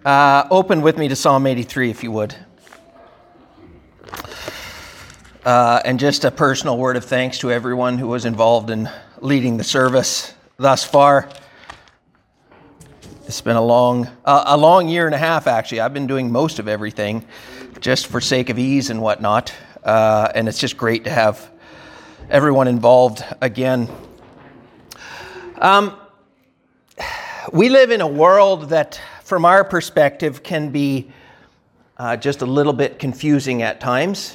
Open with me to Psalm 83, if you would. And just a personal word of thanks to everyone who was involved in leading the service thus far. It's been a long year and a half, actually. I've been doing most of everything just for sake of ease and whatnot. And it's just great to have everyone involved again. We live in a world that, from our perspective, can be just a little bit confusing at times.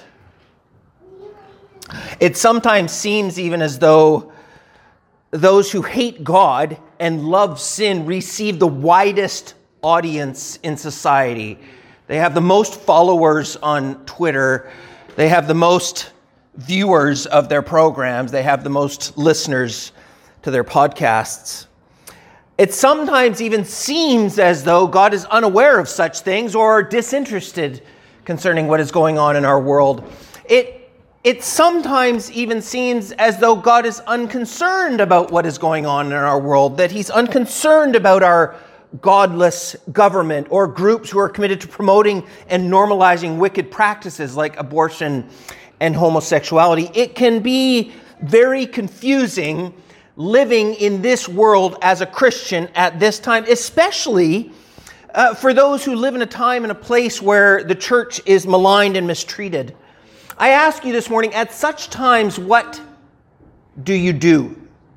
It sometimes seems even as though those who hate God and love sin receive the widest audience in society. They have the most followers on Twitter. They have the most viewers of their programs. They have the most listeners to their podcasts. It sometimes even seems as though God is unaware of such things or disinterested concerning what is going on in our world. It sometimes even seems as though God is unconcerned about what is going on in our world, that he's unconcerned about our godless government or groups who are committed to promoting and normalizing wicked practices like abortion and homosexuality. It can be very confusing living in this world as a Christian at this time, especially for those who live in a time and a place where the church is maligned and mistreated. I ask you this morning, at such times, what do you do?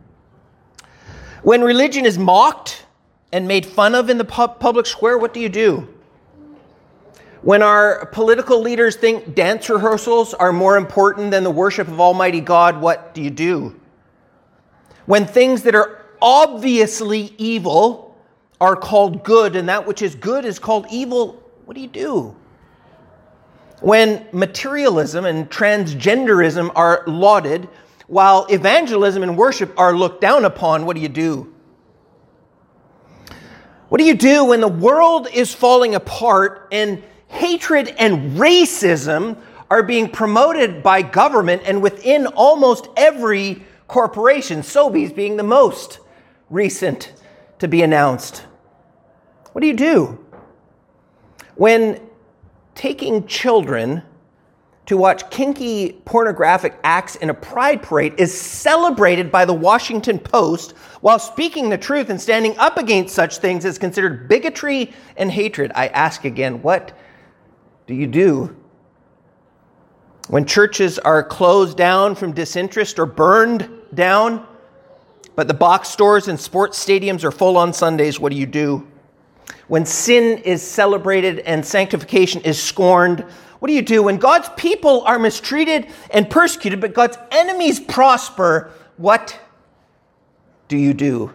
When religion is mocked and made fun of in the public square, what do you do? When our political leaders think dance rehearsals are more important than the worship of Almighty God, what do you do? When things that are obviously evil are called good, and that which is good is called evil, what do you do? When materialism and transgenderism are lauded, while evangelism and worship are looked down upon, what do you do? What do you do when the world is falling apart and hatred and racism are being promoted by government and within almost every corporation, Sobeys being the most recent to be announced? What do you do when taking children to watch kinky pornographic acts in a pride parade is celebrated by the Washington Post, while speaking the truth and standing up against such things is considered bigotry and hatred? I ask again, what do you do when churches are closed down from disinterest or burned down, but the box stores and sports stadiums are full on Sundays? What do you do when sin is celebrated and sanctification is scorned? What do you do when God's people are mistreated and persecuted, but God's enemies prosper? What do you do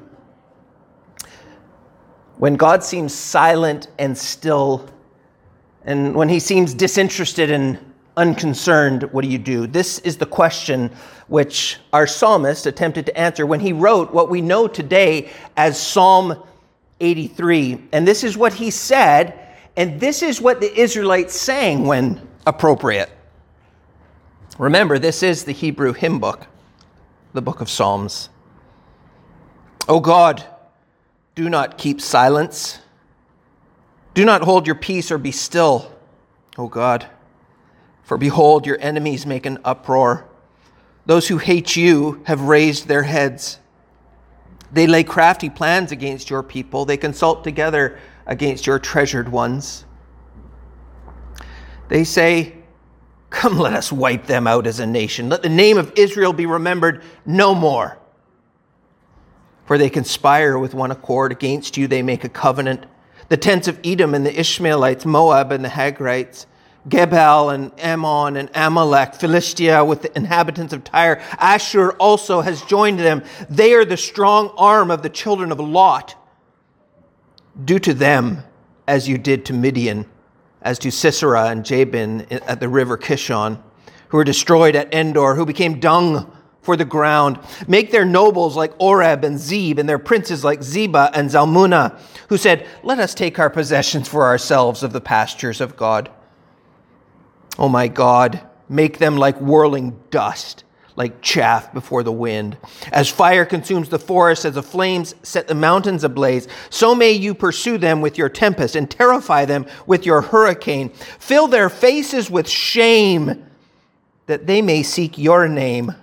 when God seems silent and still, and when he seems disinterested and unconcerned? What do you do? This is the question which our psalmist attempted to answer when he wrote what we know today as Psalm 83. And this is what he said, and this is what the Israelites sang when appropriate. Remember, this is the Hebrew hymn book, the book of Psalms. O God, do not keep silence. Do not hold your peace or be still, O God. For behold, your enemies make an uproar. Those who hate you have raised their heads. They lay crafty plans against your people. They consult together against your treasured ones. They say, come, let us wipe them out as a nation. Let the name of Israel be remembered no more. For they conspire with one accord against you. They make a covenant. The tents of Edom and the Ishmaelites, Moab and the Hagrites, Gebal and Ammon and Amalek, Philistia with the inhabitants of Tyre. Ashur also has joined them. They are the strong arm of the children of Lot. Do to them as you did to Midian, as to Sisera and Jabin at the river Kishon, who were destroyed at Endor, who became dung for the ground. Make their nobles like Oreb and Zeb, and their princes like Zeba and Zalmunna, who said, let us take our possessions for ourselves of the pastures of God. O my God, make them like whirling dust, like chaff before the wind. As fire consumes the forest, as the flames set the mountains ablaze, so may you pursue them with your tempest and terrify them with your hurricane. Fill their faces with shame, that they may seek your name,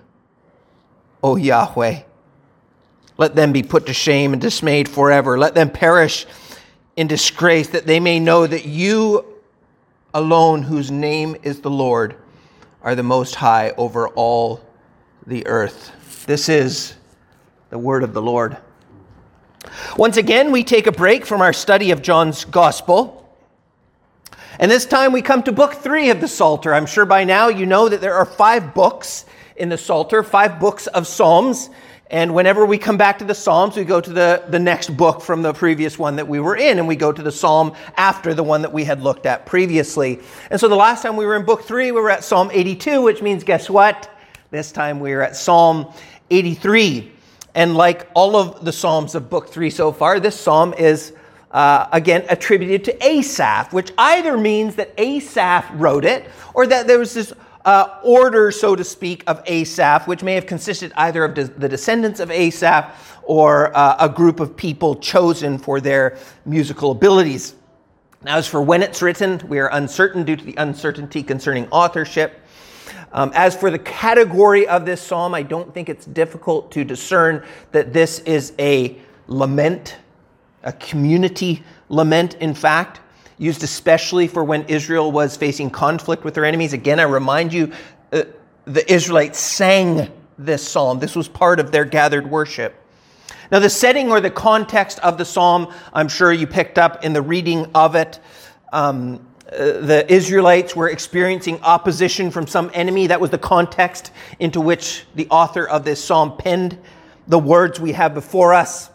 O Yahweh. Let them be put to shame and dismayed forever. Let them perish in disgrace, that they may know that you alone, whose name is the Lord, are the most high over all the earth. This is the word of the Lord. Once again, we take a break from our study of John's Gospel. And this time we come to book 3 of the Psalter. I'm sure by now you know that there are 5 books in the Psalter, 5 books of Psalms. And whenever we come back to the Psalms, we go to the next book from the previous one that we were in, and we go to the Psalm after the one that we had looked at previously. And so the last time we were in book 3, we were at Psalm 82, which means, guess what? This time we are at Psalm 83. And like all of the Psalms of book 3 so far, this psalm is, again, attributed to Asaph, which either means that Asaph wrote it, or that there was this order, so to speak, of Asaph, which may have consisted either of the descendants of Asaph or a group of people chosen for their musical abilities. Now, as for when it's written, we are uncertain due to the uncertainty concerning authorship. As for the category of this psalm, I don't think it's difficult to discern that this is a lament, a community lament, in fact, used especially for when Israel was facing conflict with their enemies. Again, I remind you, the Israelites sang this psalm. This was part of their gathered worship. Now, the setting or the context of the psalm, I'm sure you picked up in the reading of it. The Israelites were experiencing opposition from some enemy. That was the context into which the author of this psalm penned the words we have before us.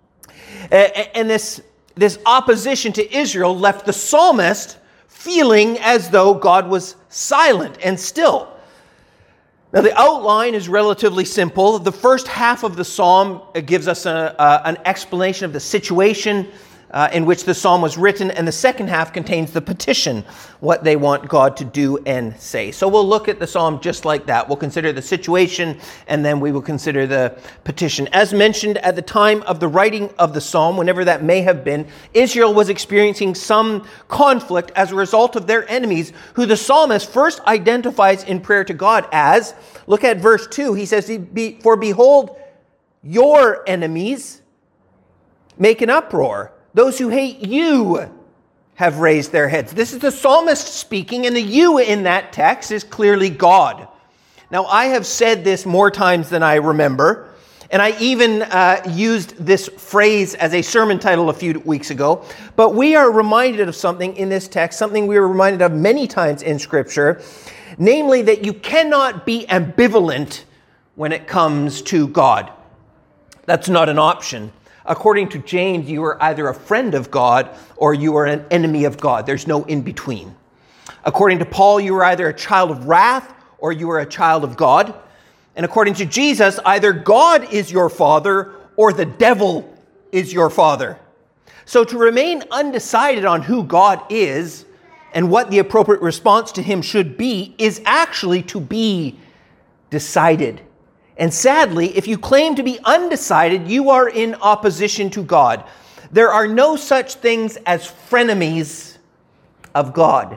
And this opposition to Israel left the psalmist feeling as though God was silent and still. Now, the outline is relatively simple. The first half of the psalm gives us an explanation of the situation in which the psalm was written, and the second half contains the petition, what they want God to do and say. So we'll look at the psalm just like that. We'll consider the situation, and then we will consider the petition. As mentioned, at the time of the writing of the psalm, whenever that may have been, Israel was experiencing some conflict as a result of their enemies, who the psalmist first identifies in prayer to God as, look at verse 2, he says, "For behold, your enemies make an uproar. Those who hate you have raised their heads." This is the psalmist speaking, and the you in that text is clearly God. Now, I have said this more times than I remember, and I even used this phrase as a sermon title a few weeks ago, but we are reminded of something in this text, something we are reminded of many times in Scripture, namely that you cannot be ambivalent when it comes to God. That's not an option. According to James, you are either a friend of God or you are an enemy of God. There's no in between. According to Paul, you are either a child of wrath or you are a child of God. And according to Jesus, either God is your father or the devil is your father. So to remain undecided on who God is and what the appropriate response to him should be is actually to be decided. And sadly, if you claim to be undecided, you are in opposition to God. There are no such things as frenemies of God.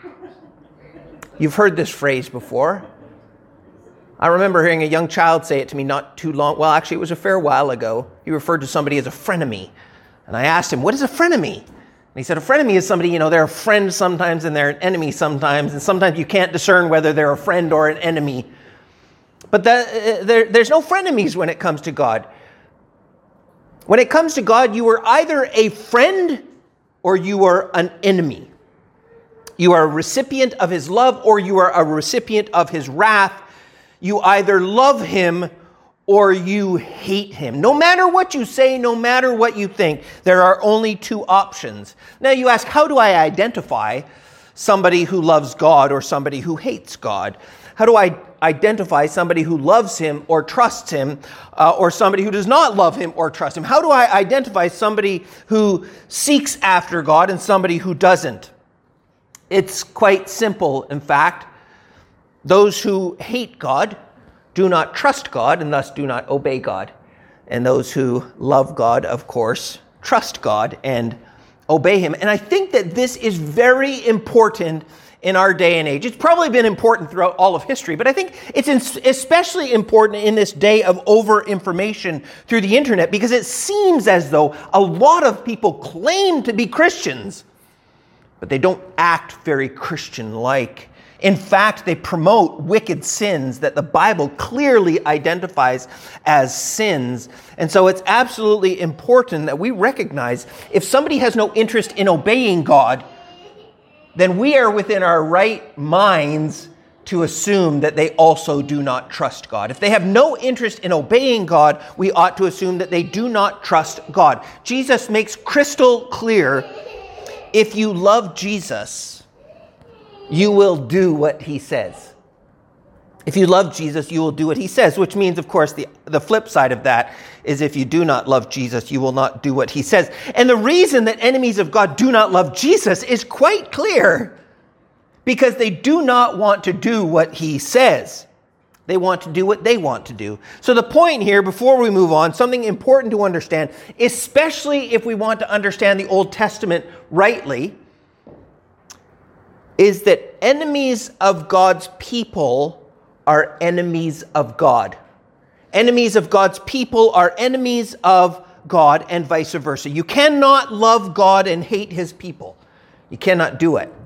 You've heard this phrase before. I remember hearing a young child say it to me not too long. Well, actually, it was a fair while ago. He referred to somebody as a frenemy. And I asked him, what is a frenemy? And he said, a frenemy is somebody, they're a friend sometimes and they're an enemy sometimes. And sometimes you can't discern whether they're a friend or an enemy. But there's no frenemies when it comes to God. When it comes to God, you are either a friend or you are an enemy. You are a recipient of his love or you are a recipient of his wrath. You either love him or you hate him. No matter what you say, no matter what you think, there are only 2 options. Now you ask, how do I identify somebody who loves God or somebody who hates God? How do I identify somebody who loves him or trusts him or somebody who does not love him or trust him? How do I identify somebody who seeks after God and somebody who doesn't? It's quite simple, in fact. Those who hate God do not trust God and thus do not obey God. And those who love God, of course, trust God and obey him. And I think that this is very important in our day and age. It's probably been important throughout all of history, but I think it's especially important in this day of over-information through the internet, because it seems as though a lot of people claim to be Christians, but they don't act very Christian-like. In fact, they promote wicked sins that the Bible clearly identifies as sins. And so it's absolutely important that we recognize if somebody has no interest in obeying God, then we are within our right minds to assume that they also do not trust God. If they have no interest in obeying God, we ought to assume that they do not trust God. Jesus makes crystal clear, if you love Jesus, you will do what he says. If you love Jesus, you will do what he says, which means, of course, the flip side of that is if you do not love Jesus, you will not do what he says. And the reason that enemies of God do not love Jesus is quite clear, because they do not want to do what he says. They want to do what they want to do. So the point here, before we move on, something important to understand, especially if we want to understand the Old Testament rightly, is that enemies of God's people are enemies of God. Enemies of God's people are enemies of God, and vice versa. You cannot love God and hate his people. You cannot do it.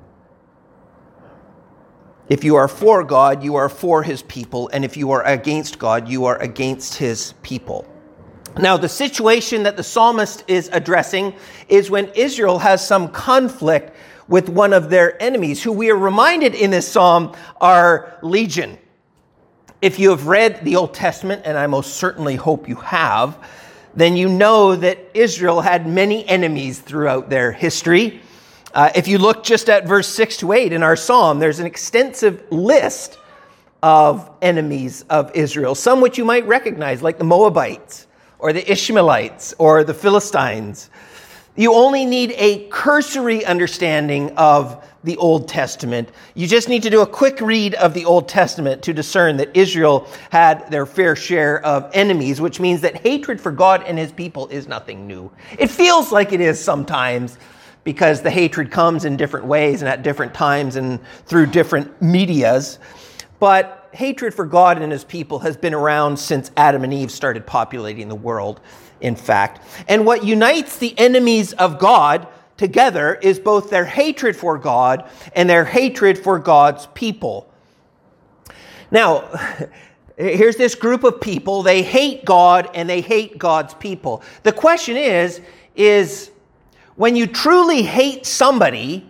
If you are for God, you are for his people, and if you are against God, you are against his people. Now, the situation that the psalmist is addressing is when Israel has some conflict with one of their enemies, who we are reminded in this psalm are legion. If you have read the Old Testament, and I most certainly hope you have, then you know that Israel had many enemies throughout their history. If you look just at verse 6 to 8 in our psalm, there's an extensive list of enemies of Israel, some which you might recognize, like the Moabites, or the Ishmaelites, or the Philistines. You only need a cursory understanding of the Old Testament. You just need to do a quick read of the Old Testament to discern that Israel had their fair share of enemies, which means that hatred for God and his people is nothing new. It feels like it is sometimes, because the hatred comes in different ways and at different times and through different medias. But hatred for God and his people has been around since Adam and Eve started populating the world, in fact. And what unites the enemies of God together is both their hatred for God and their hatred for God's people. Now, here's this group of people. They hate God and they hate God's people. The question is when you truly hate somebody,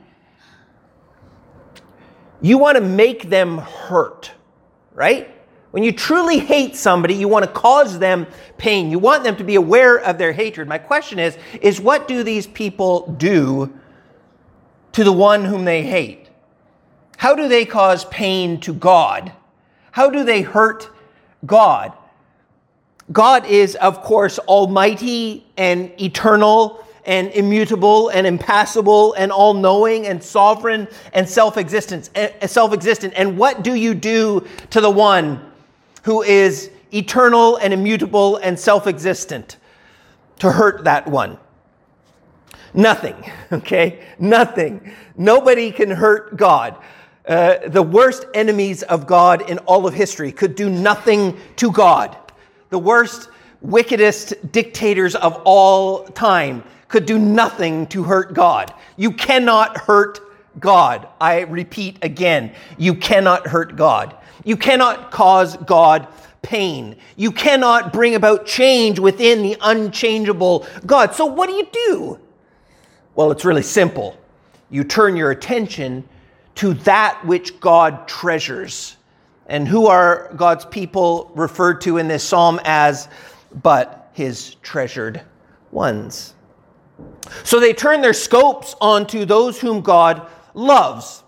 you want to make them hurt, right? When you truly hate somebody, you want to cause them pain. You want them to be aware of their hatred. My question is what do these people do to the one whom they hate? How do they cause pain to God? How do they hurt God? God is, of course, almighty and eternal and immutable and impassible and all-knowing and sovereign and self-existent. And what do you do to the one who is eternal and immutable and self-existent to hurt that one? Nothing, okay? Nothing. Nobody can hurt God. The worst enemies of God in all of history could do nothing to God. The worst, wickedest dictators of all time could do nothing to hurt God. You cannot hurt God. I repeat again, you cannot hurt God. You cannot cause God pain. You cannot bring about change within the unchangeable God. So what do? Well, it's really simple. You turn your attention to that which God treasures. And who are God's people referred to in this psalm as but his treasured ones? So they turn their scopes onto those whom God loves.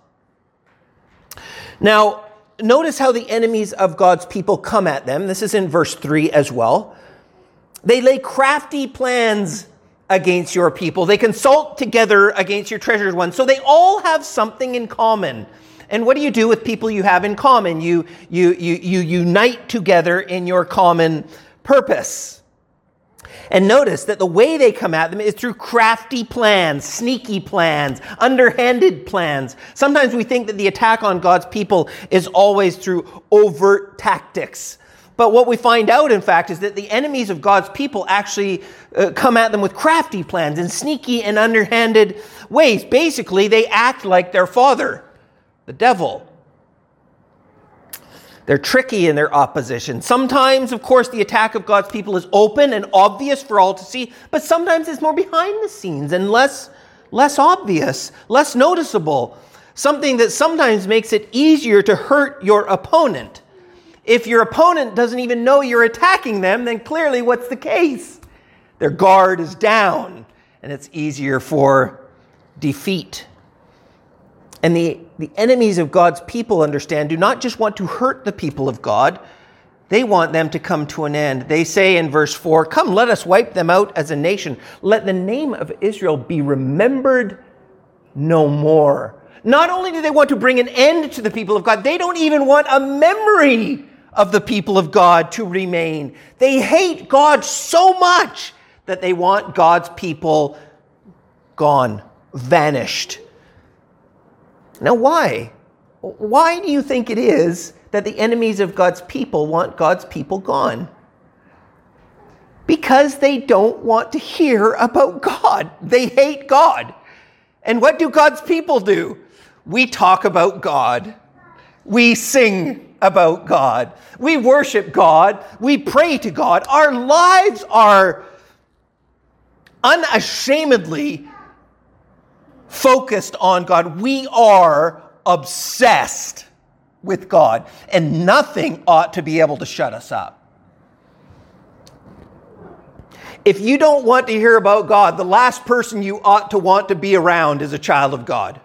Now, notice how the enemies of God's people come at them. This is in verse 3 as well. They lay crafty plans against your people. They consult together against your treasured ones. So they all have something in common. And what do you do with people you have in common? You unite together in your common purpose. And notice that the way they come at them is through crafty plans, sneaky plans, underhanded plans. Sometimes we think that the attack on God's people is always through overt tactics. But what we find out, in fact, is that the enemies of God's people actually come at them with crafty plans in sneaky and underhanded ways. Basically, they act like their father, the devil. They're tricky in their opposition. Sometimes, of course, the attack of God's people is open and obvious for all to see, but sometimes it's more behind the scenes and less obvious, less noticeable. Something that sometimes makes it easier to hurt your opponent. If your opponent doesn't even know you're attacking them, then clearly what's the case? Their guard is down, and it's easier for defeat. And the enemies of God's people, understand, do not just want to hurt the people of God. They want them to come to an end. They say in verse 4, "Come, let us wipe them out as a nation. Let the name of Israel be remembered no more." Not only do they want to bring an end to the people of God, they don't even want a memory of the people of God to remain. They hate God so much that they want God's people gone, vanished. Now, why? Why do you think it is that the enemies of God's people want God's people gone? Because they don't want to hear about God. They hate God. And what do God's people do? We talk about God. We sing about God. We worship God. We pray to God. Our lives are unashamedly focused on God. We are obsessed with God, and nothing ought to be able to shut us up. If you don't want to hear about God, the last person you ought to want to be around is a child of God.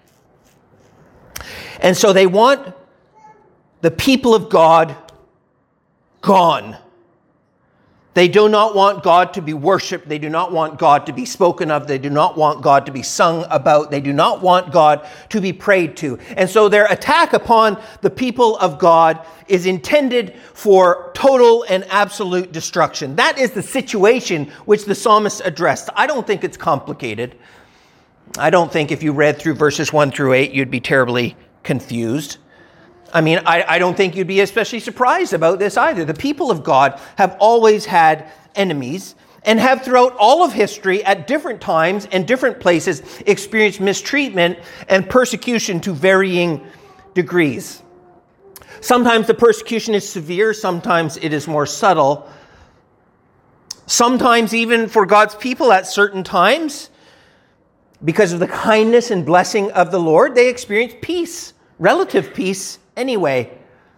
And so they want the people of God gone. They do not want God to be worshiped. They do not want God to be spoken of. They do not want God to be sung about. They do not want God to be prayed to. And so their attack upon the people of God is intended for total and absolute destruction. That is the situation which the psalmist addressed. I don't think it's complicated. I don't think if you read through verses 1 through 8, you'd be terribly confused. I mean, I don't think you'd be especially surprised about this either. The people of God have always had enemies and have throughout all of history at different times and different places experienced mistreatment and persecution to varying degrees. Sometimes the persecution is severe, sometimes it is more subtle. Sometimes even for God's people at certain times, because of the kindness and blessing of the Lord, they experience peace, relative peace anyway.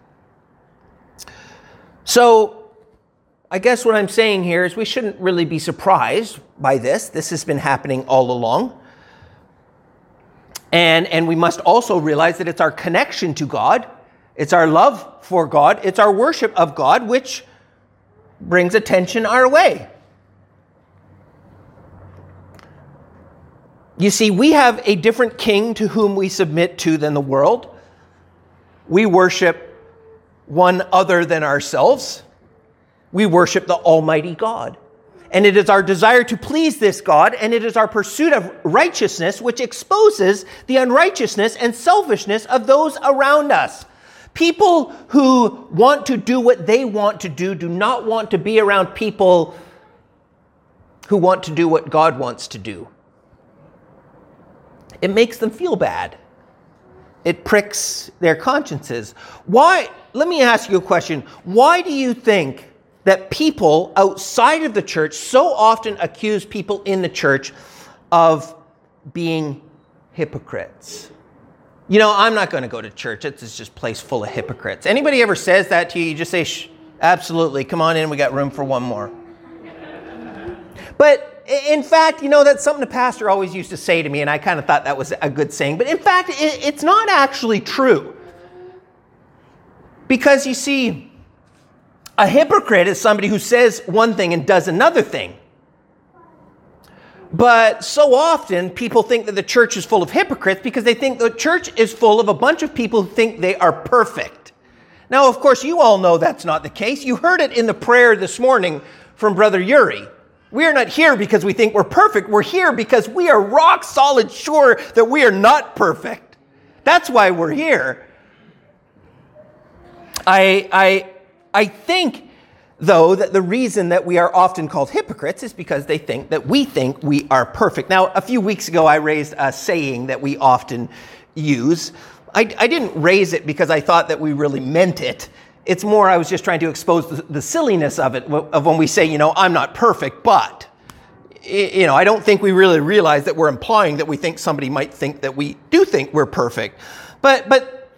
So I guess what I'm saying here is we shouldn't really be surprised by this. This has been happening all along. And we must also realize that it's our connection to God, it's our love for God, it's our worship of God, which brings attention our way. You see, we have a different king to whom we submit to than the world. We worship one other than ourselves. We worship the Almighty God. And it is our desire to please this God, and it is our pursuit of righteousness which exposes the unrighteousness and selfishness of those around us. People who want to do what they want to do not want to be around people who want to do what God wants to do. It makes them feel bad. It pricks their consciences. Why? Let me ask you a question. Why do you think that people outside of the church so often accuse people in the church of being hypocrites? You know, I'm not going to go to church. It's just a place full of hypocrites. Anybody ever says that to you, you just say, shh, absolutely, come on in, we got room for one more. But in fact, you know, that's something the pastor always used to say to me, and I kind of thought that was a good saying. But in fact, it's not actually true. Because you see, a hypocrite is somebody who says one thing and does another thing. But so often people think that the church is full of hypocrites because they think the church is full of a bunch of people who think they are perfect. Now, of course, you all know that's not the case. You heard it in the prayer this morning from Brother Yuri. We are not here because we think we're perfect. We're here because we are rock solid sure that we are not perfect. That's why we're here. I think, though, that the reason that we are often called hypocrites is because they think that we think we are perfect. Now, a few weeks ago, I raised a saying that we often use. I didn't raise it because I thought that we really meant it. It's more I was just trying to expose the silliness of it, of when we say, I'm not perfect, but, I don't think we really realize that we're implying that we think somebody might think that we do think we're perfect. But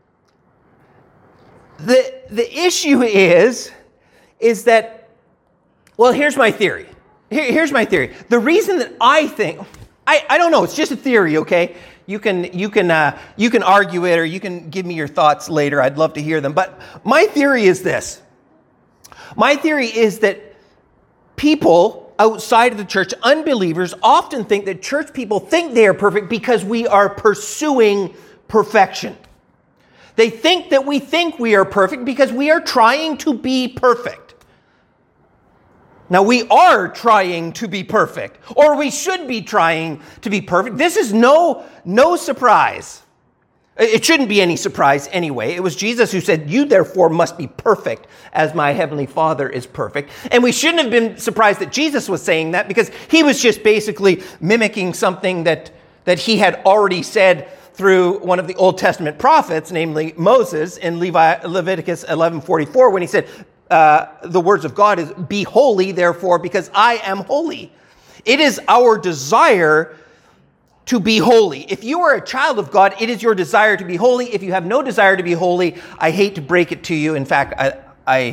the issue is that, well, here's my theory. Here's my theory. The reason that I think, I don't know, it's just a theory, okay? You can argue it or you can give me your thoughts later. I'd love to hear them. But my theory is this. My theory is that people outside of the church, unbelievers, often think that church people think they are perfect because we are pursuing perfection. They think that we think we are perfect because we are trying to be perfect. Now, we are trying to be perfect, or we should be trying to be perfect. This is no surprise. It shouldn't be any surprise anyway. It was Jesus who said, "You therefore must be perfect as my heavenly Father is perfect." And we shouldn't have been surprised that Jesus was saying that because he was just basically mimicking something that he had already said through one of the Old Testament prophets, namely Moses in Leviticus 11:44, when he said, the words of God is, "Be holy, therefore, because I am holy." It is our desire to be holy. If you are a child of God, it is your desire to be holy. If you have no desire to be holy, I hate to break it to you. In fact, I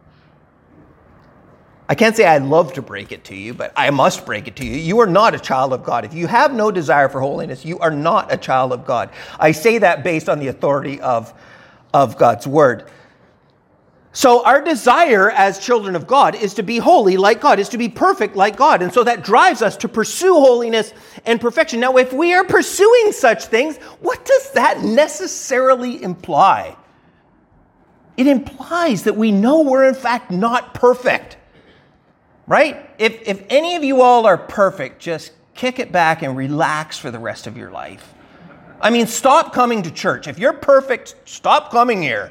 can't say I love to break it to you, but I must break it to you. You are not a child of God. If you have no desire for holiness, you are not a child of God. I say that based on the authority of God's word. So our desire as children of God is to be holy like God, is to be perfect like God. And so that drives us to pursue holiness and perfection. Now, if we are pursuing such things, what does that necessarily imply? It implies that we know we're in fact not perfect, right? If any of you all are perfect, just kick it back and relax for the rest of your life. I mean, stop coming to church. If you're perfect, stop coming here.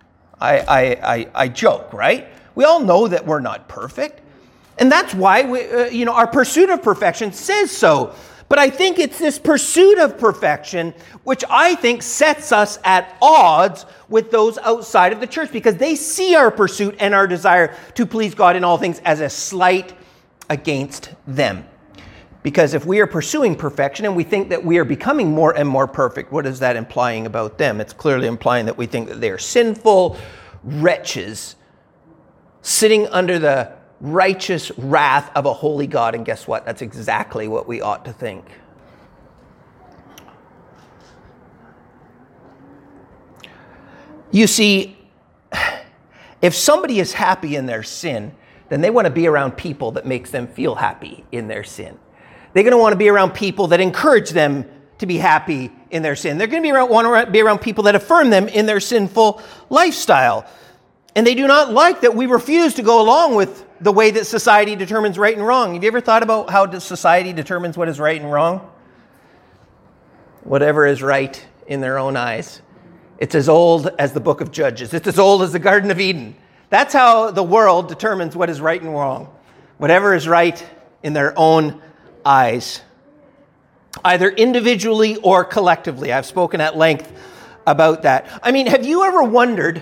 I joke, right? We all know that we're not perfect. And that's why our pursuit of perfection says so. But I think it's this pursuit of perfection which I think sets us at odds with those outside of the church, because they see our pursuit and our desire to please God in all things as a slight against them. Because if we are pursuing perfection and we think that we are becoming more and more perfect, what is that implying about them? It's clearly implying that we think that they are sinful wretches sitting under the righteous wrath of a holy God. And guess what? That's exactly what we ought to think. You see, if somebody is happy in their sin, then they want to be around people that makes them feel happy in their sin. They're going to want to be around people that encourage them to be happy in their sin. They're going to want to be around people that affirm them in their sinful lifestyle. And they do not like that we refuse to go along with the way that society determines right and wrong. Have you ever thought about how society determines what is right and wrong? Whatever is right in their own eyes. It's as old as the book of Judges. It's as old as the Garden of Eden. That's how the world determines what is right and wrong. Whatever is right in their own eyes, either individually or collectively. I've spoken at length about that. I mean, have you ever wondered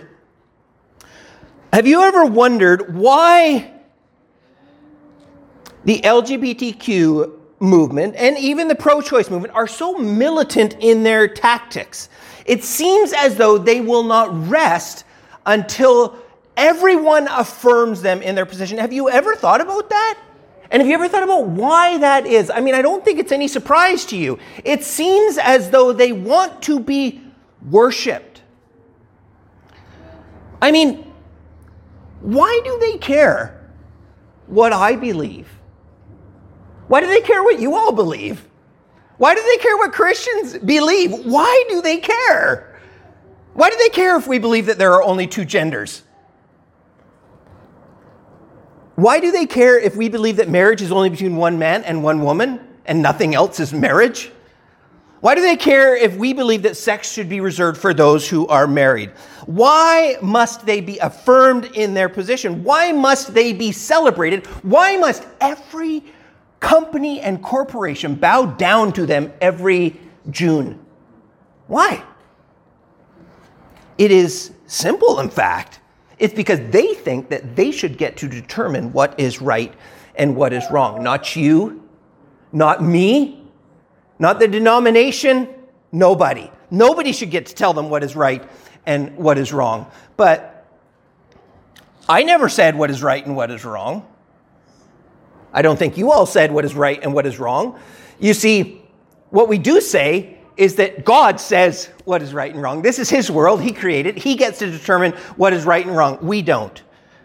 why the LGBTQ movement and even the pro-choice movement are so militant in their tactics? It seems as though they will not rest until everyone affirms them in their position. Have you ever thought about that? And have you ever thought about why that is? I mean, I don't think it's any surprise to you. It seems as though they want to be worshipped. I mean, why do they care what I believe? Why do they care what you all believe? Why do they care what Christians believe? Why do they care? Why do they care if we believe that there are only two genders? Why do they care if we believe that marriage is only between one man and one woman and nothing else is marriage? Why do they care if we believe that sex should be reserved for those who are married? Why must they be affirmed in their position? Why must they be celebrated? Why must every company and corporation bow down to them every June? Why? It is simple, in fact. It's because they think that they should get to determine what is right and what is wrong. Not you, not me, not the denomination, nobody. Nobody should get to tell them what is right and what is wrong. But I never said what is right and what is wrong. I don't think you all said what is right and what is wrong. You see, what we do say is that God says what is right and wrong. This is his world. He created. He gets to determine what is right and wrong. We don't.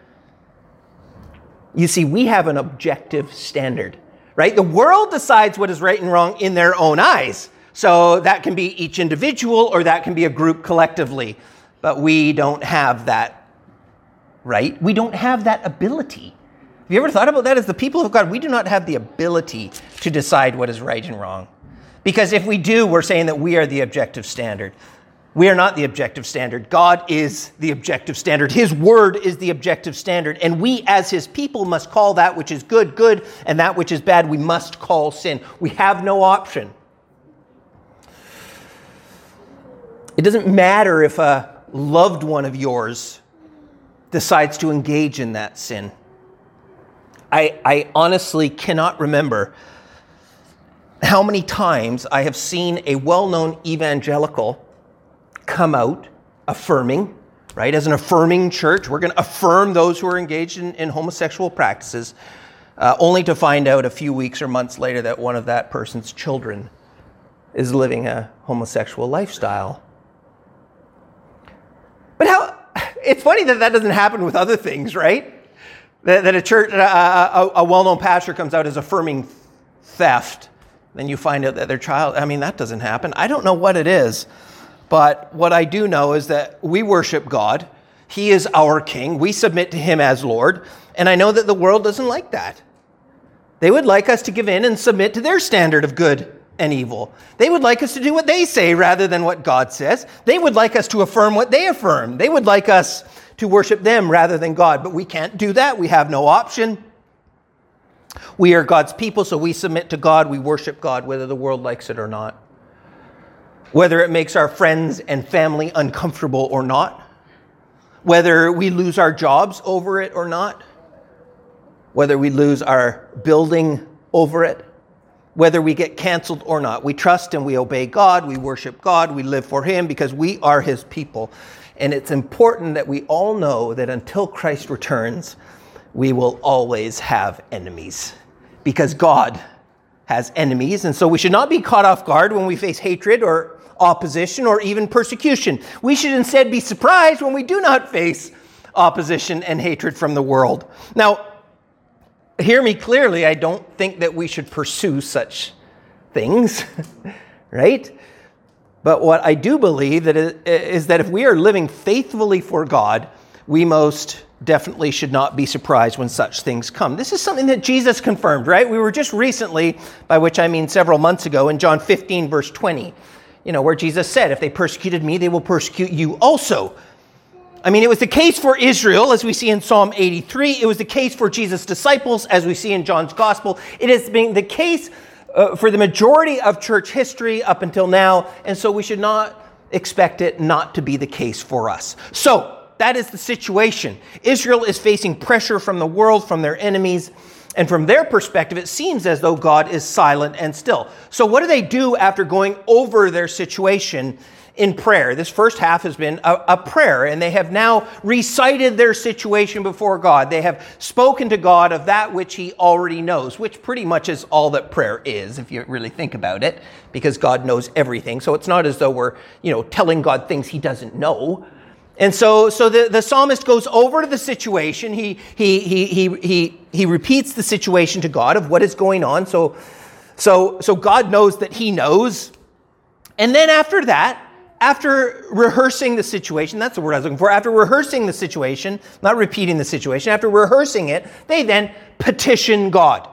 You see, we have an objective standard, right? The world decides what is right and wrong in their own eyes. So that can be each individual or that can be a group collectively. But we don't have that, right? We don't have that ability. Have you ever thought about that? As the people of God, we do not have the ability to decide what is right and wrong. Because if we do, we're saying that we are the objective standard. We are not the objective standard. God is the objective standard. His word is the objective standard. And we as his people must call that which is good, good, and that which is bad, we must call sin. We have no option. It doesn't matter if a loved one of yours decides to engage in that sin. I honestly cannot remember how many times I have seen a well-known evangelical come out affirming, right? As an affirming church, we're going to affirm those who are engaged in homosexual practices, only to find out a few weeks or months later that one of that person's children is living a homosexual lifestyle. But it's funny that doesn't happen with other things, right? That a church, a well-known pastor comes out as affirming theft. Then you find out that their child, that doesn't happen. I don't know what it is. But what I do know is that we worship God. He is our King. We submit to him as Lord. And I know that the world doesn't like that. They would like us to give in and submit to their standard of good and evil. They would like us to do what they say rather than what God says. They would like us to affirm what they affirm. They would like us to worship them rather than God. But we can't do that. We have no option. We are God's people, so we submit to God. We worship God, whether the world likes it or not. Whether it makes our friends and family uncomfortable or not. Whether we lose our jobs over it or not. Whether we lose our building over it. Whether we get canceled or not. We trust and we obey God. We worship God. We live for him because we are his people. And it's important that we all know that until Christ returns, we will always have enemies. Because God has enemies. And so we should not be caught off guard when we face hatred or opposition or even persecution. We should instead be surprised when we do not face opposition and hatred from the world. Now, hear me clearly, I don't think that we should pursue such things, right? But what I do believe is that if we are living faithfully for God, we most definitely should not be surprised when such things come. This is something that Jesus confirmed, right? We were just recently, by which I mean several months ago, in John 15, verse 20, where Jesus said, if they persecuted me, they will persecute you also. It was the case for Israel, as we see in Psalm 83. It was the case for Jesus' disciples, as we see in John's gospel. It has been the case for the majority of church history up until now, and so we should not expect it not to be the case for us. So, that is the situation. Israel is facing pressure from the world, from their enemies, and from their perspective, it seems as though God is silent and still. So what do they do after going over their situation in prayer? This first half has been a prayer, and they have now recited their situation before God. They have spoken to God of that which he already knows, which pretty much is all that prayer is, if you really think about it, because God knows everything. So it's not as though we're, telling God things he doesn't know. And so the psalmist goes over to the situation. He repeats the situation to God of what is going on. So God knows that he knows. And then after that, after rehearsing the situation, that's the word I was looking for, after rehearsing the situation, not repeating the situation, after rehearsing it, they then petition God.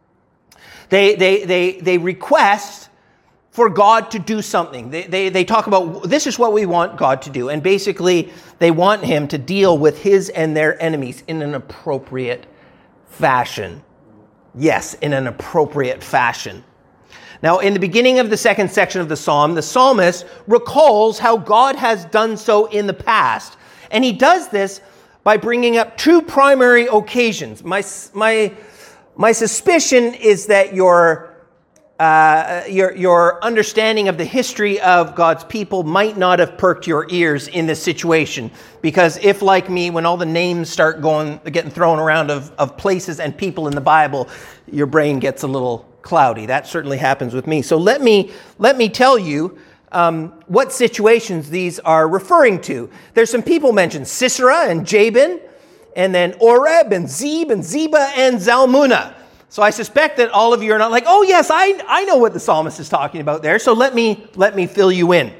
They request for God to do something. They talk about, this is what we want God to do. And basically, they want him to deal with his and their enemies in an appropriate fashion. Yes, in an appropriate fashion. Now, in the beginning of the second section of the psalm, the psalmist recalls how God has done so in the past. And he does this by bringing up two primary occasions. My suspicion is that your understanding of the history of God's people might not have perked your ears in this situation. Because if, like me, when all the names start getting thrown around of places and people in the Bible, your brain gets a little cloudy. That certainly happens with me. So let me tell you what situations these are referring to. There's some people mentioned, Sisera and Jabin, and then Oreb and Zeb and Zeba and Zalmunna. So I suspect that all of you are not like, oh yes, I know what the psalmist is talking about there. So let me fill you in.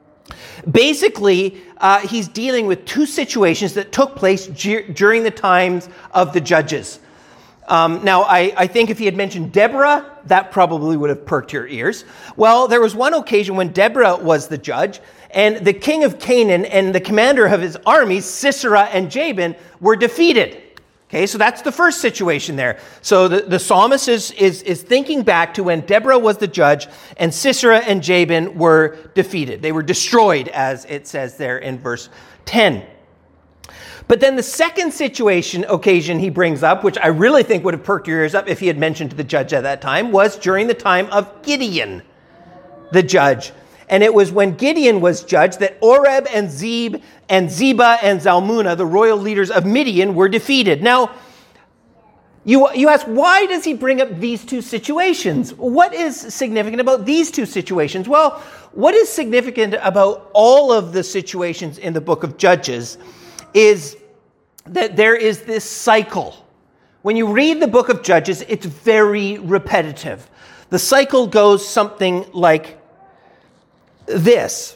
Basically, he's dealing with two situations that took place during the times of the judges. Now, I think if he had mentioned Deborah, that probably would have perked your ears. Well, there was one occasion when Deborah was the judge, and the king of Canaan and the commander of his armies, Sisera and Jabin, were defeated. Okay, so that's the first situation there. So the psalmist is thinking back to when Deborah was the judge and Sisera and Jabin were defeated. They were destroyed, as it says there in verse 10. But then the second occasion he brings up, which I really think would have perked your ears up if he had mentioned to the judge at that time, was during the time of Gideon, the judge. And it was when Gideon was judge that Oreb and Zeb and Zeba and Zalmunna, the royal leaders of Midian, were defeated. Now, you ask, why does he bring up these two situations? What is significant about these two situations? Well, what is significant about all of the situations in the book of Judges is that there is this cycle. When you read the book of Judges, it's very repetitive. The cycle goes something like this.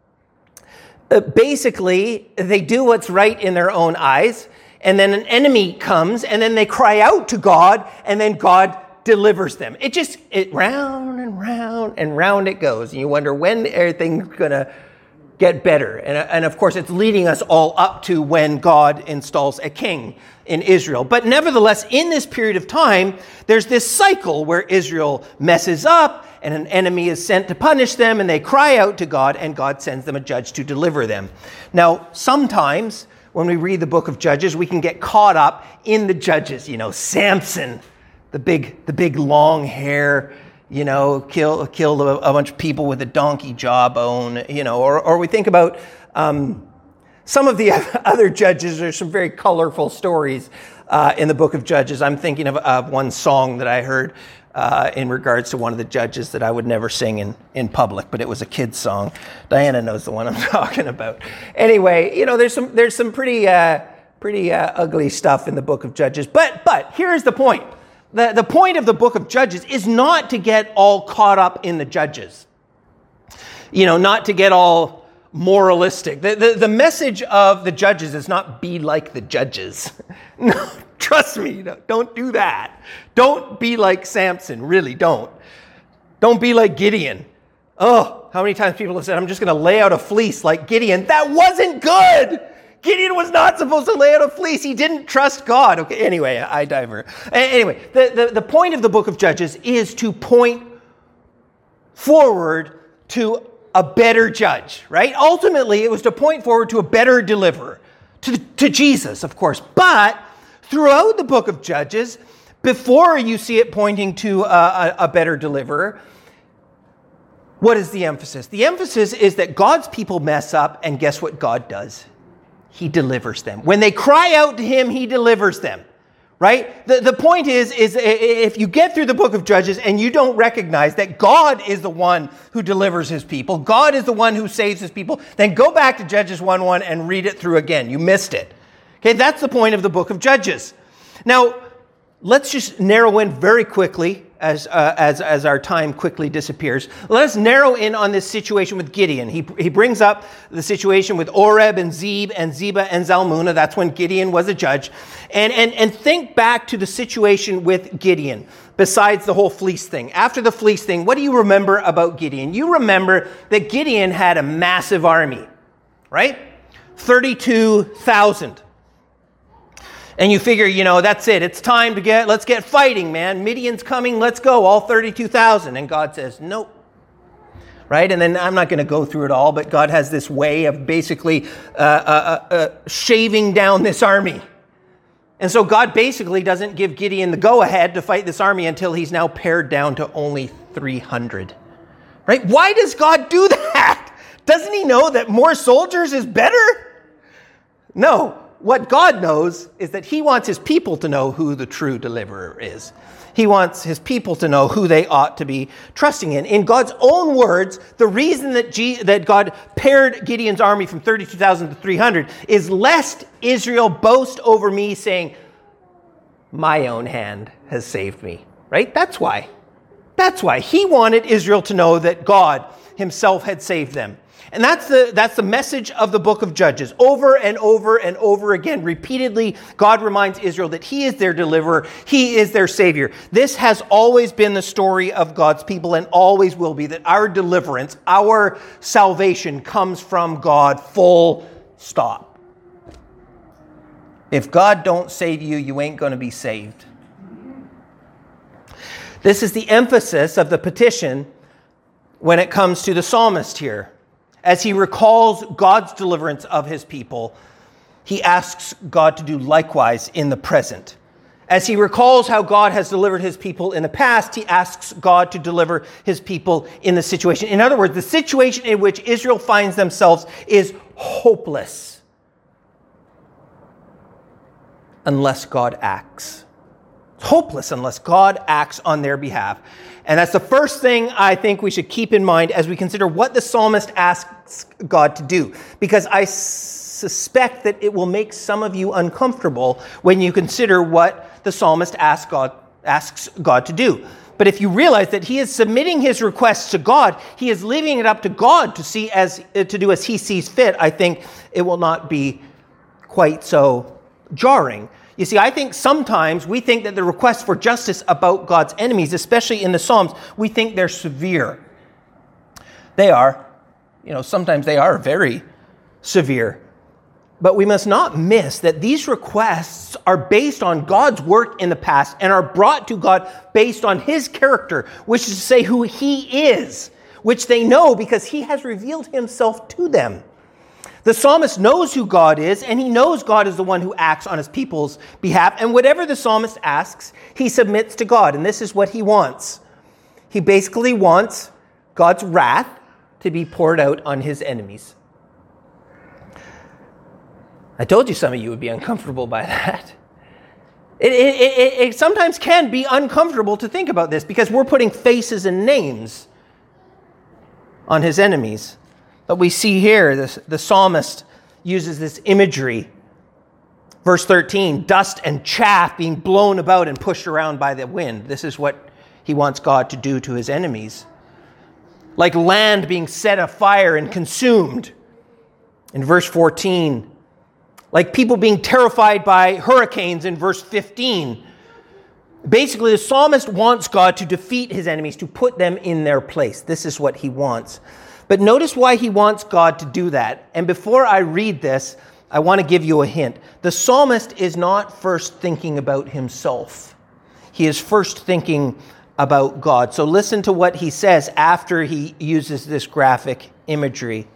Basically, they do what's right in their own eyes, and then an enemy comes, and then they cry out to God, and then God delivers them. It round and round and round it goes, and you wonder when everything's going to get better. And of course, it's leading us all up to when God installs a king in Israel. But nevertheless, in this period of time, there's this cycle where Israel messes up and an enemy is sent to punish them, and they cry out to God, and God sends them a judge to deliver them. Now, sometimes when we read the book of Judges, we can get caught up in the judges. Samson, the big long hair, killed a bunch of people with a donkey jawbone, or we think about some of the other judges. There's some very colorful stories in the book of Judges. I'm thinking of one song that I heard in regards to one of the judges that I would never sing in public, but it was a kid's song. Diana knows the one I'm talking about. Anyway, there's some pretty ugly stuff in the book of Judges. But here's the point. The point of the book of Judges is not to get all caught up in the judges. Not to get all moralistic. The message of the judges is not be like the judges. No, trust me, don't do that. Don't be like Samson, really don't. Don't be like Gideon. Oh, how many times people have said, I'm just going to lay out a fleece like Gideon. That wasn't good. Gideon was not supposed to lay out a fleece. He didn't trust God. Okay, anyway, I divert. Anyway, the point of the book of Judges is to point forward to a better judge, right? Ultimately, it was to point forward to a better deliverer, to Jesus, of course. But throughout the book of Judges, before you see it pointing to a better deliverer, what is the emphasis? The emphasis is that God's people mess up, and guess what God does? He delivers them. When they cry out to him, he delivers them. right? The point is if you get through the book of Judges and you don't recognize that God is the one who delivers his people, God is the one who saves his people, then go back to Judges 1:1 and read it through again. You missed it. Okay, that's the point of the book of Judges. Now, let's just narrow in very quickly as our time quickly disappears. Let us narrow in on this situation with Gideon. He brings up the situation with Oreb and Zeb and Zebah and Zalmunna. That's when Gideon was a judge. And think back to the situation with Gideon, besides the whole fleece thing. After the fleece thing, what do you remember about Gideon? You remember that Gideon had a massive army, right? 32,000. And you figure, that's it. It's time to let's get fighting, man. Midian's coming. Let's go. All 32,000. And God says, nope. Right? And then I'm not going to go through it all, but God has this way of basically shaving down this army. And so God basically doesn't give Gideon the go-ahead to fight this army until he's now pared down to only 300. Right? Why does God do that? Doesn't he know that more soldiers is better? No. What God knows is that he wants his people to know who the true deliverer is. He wants his people to know who they ought to be trusting in. In God's own words, the reason that God pared Gideon's army from 32,000 to 300 is lest Israel boast over me, saying, my own hand has saved me. Right? That's why. That's why. He wanted Israel to know that God himself had saved them. And that's the message of the book of Judges. Over and over and over again, repeatedly, God reminds Israel that he is their deliverer. He is their savior. This has always been the story of God's people and always will be, that our deliverance, our salvation comes from God, full stop. If God don't save you, you ain't going to be saved. This is the emphasis of the petition when it comes to the psalmist here. As he recalls God's deliverance of his people, he asks God to do likewise in the present. As he recalls how God has delivered his people in the past, he asks God to deliver his people in the situation. In other words, the situation in which Israel finds themselves is hopeless unless God acts. Hopeless unless God acts on their behalf. And that's the first thing I think we should keep in mind as we consider what the psalmist asks God to do. Because I suspect that it will make some of you uncomfortable when you consider what the psalmist asks God to do. But if you realize that he is submitting his requests to God, he is leaving it up to God to do as he sees fit, I think it will not be quite so jarring. You see, I think sometimes we think that the requests for justice about God's enemies, especially in the Psalms, we think they're severe. They are. Sometimes they are very severe. But we must not miss that these requests are based on God's work in the past and are brought to God based on his character, which is to say who he is, which they know because he has revealed himself to them. The psalmist knows who God is, and he knows God is the one who acts on his people's behalf. And whatever the psalmist asks, he submits to God. And this is what he wants. He basically wants God's wrath to be poured out on his enemies. I told you some of you would be uncomfortable by that. It sometimes can be uncomfortable to think about this because we're putting faces and names on his enemies. But we see here, the psalmist uses this imagery. Verse 13, dust and chaff being blown about and pushed around by the wind. This is what he wants God to do to his enemies. Like land being set afire and consumed. In verse 14, like people being terrified by hurricanes in verse 15. Basically, the psalmist wants God to defeat his enemies, to put them in their place. This is what he wants. But notice why he wants God to do that. And before I read this, I want to give you a hint. The psalmist is not first thinking about himself. He is first thinking about God. So listen to what he says after he uses this graphic imagery.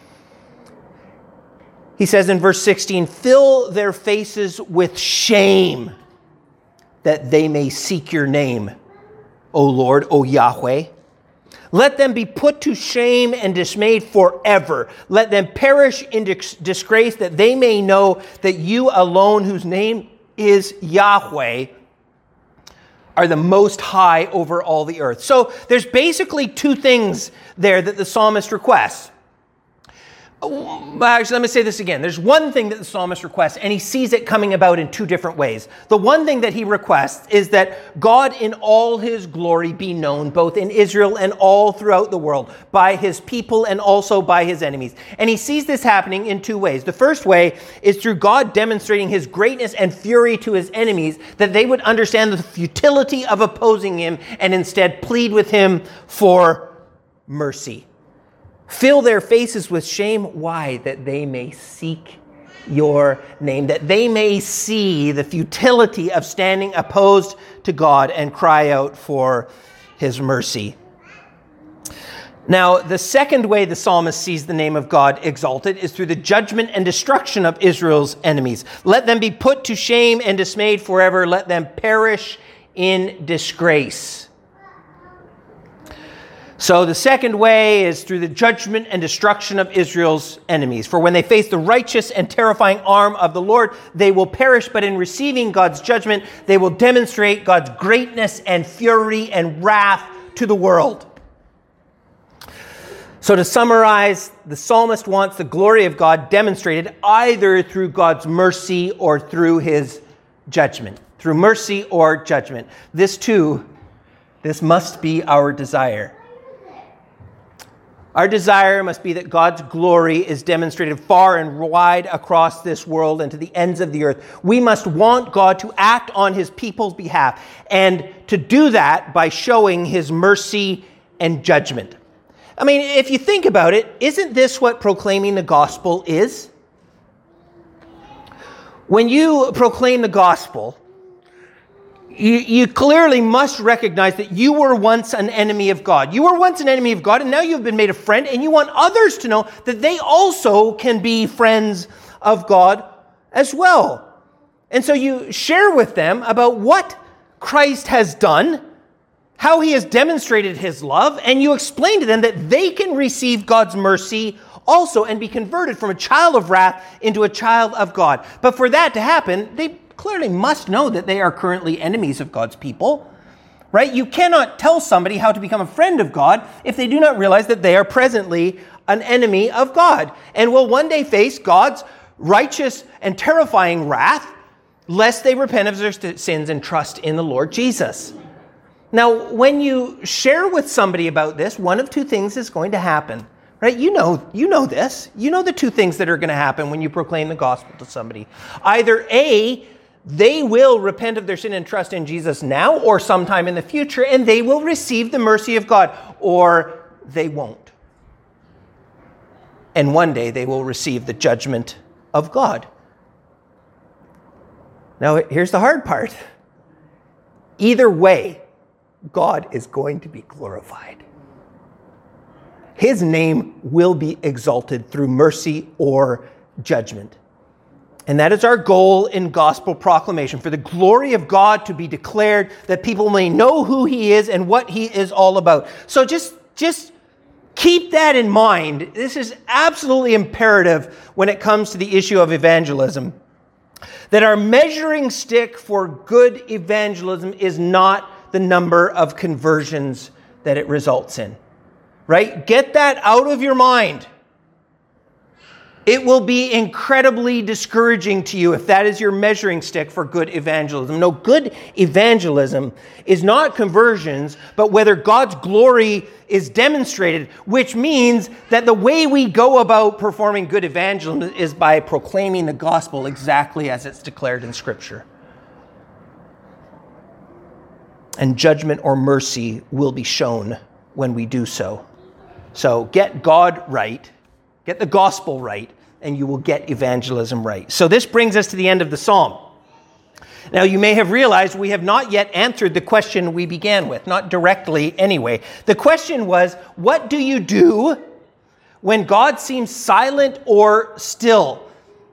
He says in verse 16, fill their faces with shame that they may seek your name, O Lord, O Yahweh. Let them be put to shame and dismayed forever. Let them perish in disgrace that they may know that you alone, whose name is Yahweh are the most high over all the earth. So there's basically two things there that the psalmist requests. Actually, let me say this again. There's one thing that the psalmist requests, and he sees it coming about in two different ways. The one thing that he requests is that God in all his glory be known, both in Israel and all throughout the world, by his people and also by his enemies. And he sees this happening in two ways. The first way is through God demonstrating his greatness and fury to his enemies, that they would understand the futility of opposing him and instead plead with him for mercy. Fill their faces with shame. Why? That they may seek your name, that they may see the futility of standing opposed to God and cry out for his mercy. Now, the second way the psalmist sees the name of God exalted is through the judgment and destruction of Israel's enemies. Let them be put to shame and dismayed forever. Let them perish in disgrace. So the second way is through the judgment and destruction of Israel's enemies. For when they face the righteous and terrifying arm of the Lord, they will perish. But in receiving God's judgment, they will demonstrate God's greatness and fury and wrath to the world. So to summarize, the psalmist wants the glory of God demonstrated either through God's mercy or through his judgment. Through mercy or judgment. This must be our desire. Our desire must be that God's glory is demonstrated far and wide across this world and to the ends of the earth. We must want God to act on his people's behalf, and to do that by showing his mercy and judgment. I mean, if you think about it, isn't this what proclaiming the gospel is? When you proclaim the gospel, you clearly must recognize that you were once an enemy of God. You were once an enemy of God, and now you've been made a friend, and you want others to know that they also can be friends of God as well. And so you share with them about what Christ has done, how he has demonstrated his love, and you explain to them that they can receive God's mercy also and be converted from a child of wrath into a child of God. But for that to happen, they clearly must know that they are currently enemies of God's people, right? You cannot tell somebody how to become a friend of God if they do not realize that they are presently an enemy of God and will one day face God's righteous and terrifying wrath lest they repent of their sins and trust in the Lord Jesus. Now, when you share with somebody about this, one of two things is going to happen, right? You know this. You know the two things that are going to happen when you proclaim the gospel to somebody. Either A, they will repent of their sin and trust in Jesus now or sometime in the future, and they will receive the mercy of God, or they won't. And one day they will receive the judgment of God. Now, here's the hard part. Either way, God is going to be glorified. His name will be exalted through mercy or judgment. And that is our goal in gospel proclamation, for the glory of God to be declared, that people may know who he is and what he is all about. So just keep that in mind. This is absolutely imperative when it comes to the issue of evangelism. That our measuring stick for good evangelism is not the number of conversions that it results in. Right? Get that out of your mind. It will be incredibly discouraging to you if that is your measuring stick for good evangelism. No, good evangelism is not conversions, but whether God's glory is demonstrated, which means that the way we go about performing good evangelism is by proclaiming the gospel exactly as it's declared in Scripture. And judgment or mercy will be shown when we do so. So get God right. Get the gospel right, and you will get evangelism right. So this brings us to the end of the psalm. Now, you may have realized we have not yet answered the question we began with, not directly anyway. The question was, what do you do when God seems silent or still?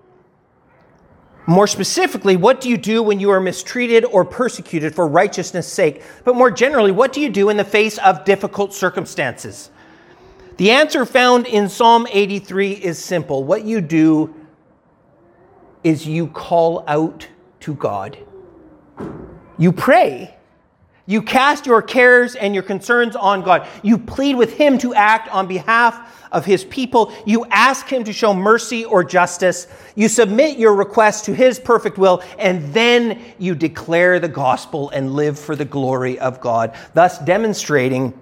More specifically, what do you do when you are mistreated or persecuted for righteousness' sake? But more generally, what do you do in the face of difficult circumstances? The answer found in Psalm 83 is simple. What you do is you call out to God. You pray. You cast your cares and your concerns on God. You plead with him to act on behalf of his people. You ask him to show mercy or justice. You submit your request to his perfect will, and then you declare the gospel and live for the glory of God, thus demonstrating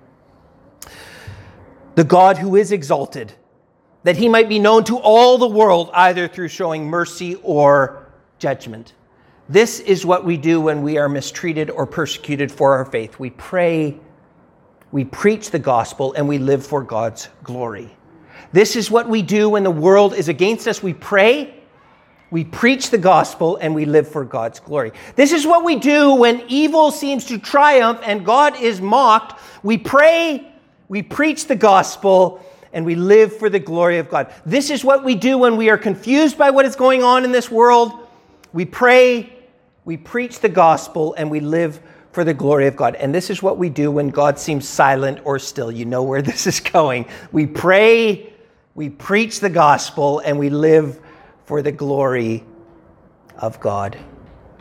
the God who is exalted, that he might be known to all the world, either through showing mercy or judgment. This is what we do when we are mistreated or persecuted for our faith. We pray, we preach the gospel, and we live for God's glory. This is what we do when the world is against us. We pray, we preach the gospel, and we live for God's glory. This is what we do when evil seems to triumph and God is mocked. We pray, we preach the gospel, and we live for the glory of God. This is what we do when we are confused by what is going on in this world. We pray, we preach the gospel, and we live for the glory of God. And this is what we do when God seems silent or still. You know where this is going. We pray, we preach the gospel, and we live for the glory of God.